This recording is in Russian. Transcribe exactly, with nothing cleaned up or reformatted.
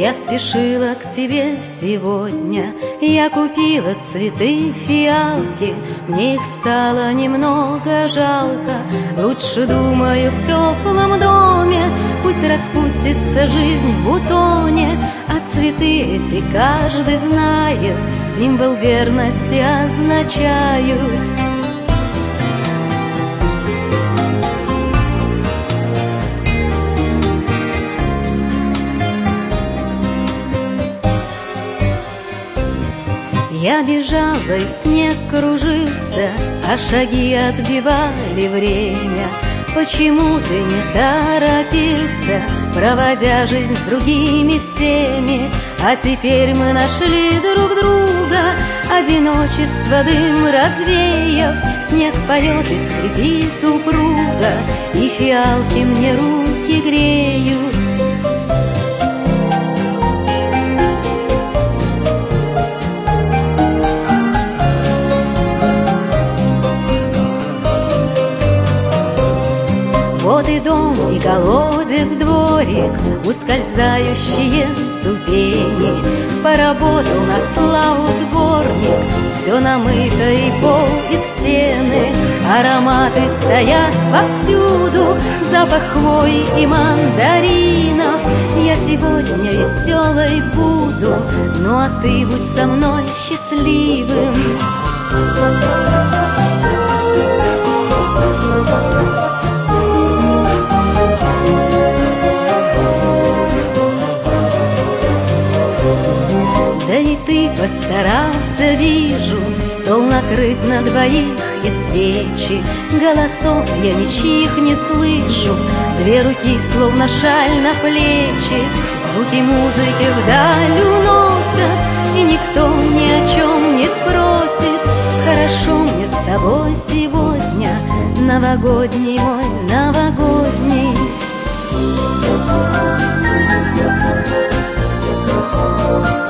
Я спешила к тебе сегодня, я купила цветы, фиалки, мне их стало немного жалко. Лучше, думаю, в теплом доме пусть распустится жизнь в бутоне, а цветы эти каждый знает, символ верности означают. Я бежала, и снег кружился, а шаги отбивали время. Почему ты не торопился, проводя жизнь с другими всеми? А теперь мы нашли друг друга, одиночество дым развеяв. Снег поет и скрипит упруго, и фиалки мне руки греют. Вот и дом, и колодец, дворик, ускользающие ступени. Поработал на славу дворник, все намыто и пол, и стены. Ароматы стоят повсюду, запах хвои и мандаринов. Я сегодня веселой буду, ну а ты будь со мной счастливым. Да и ты постарался, вижу, стол накрыт на двоих и свечи. Голосов я ничьих не слышу, две руки словно шаль на плечи. Звуки музыки вдаль уносят, и никто ни о чем не спросит. Хорошо мне с тобой сегодня, новогодний мой, новогодний. Thank you.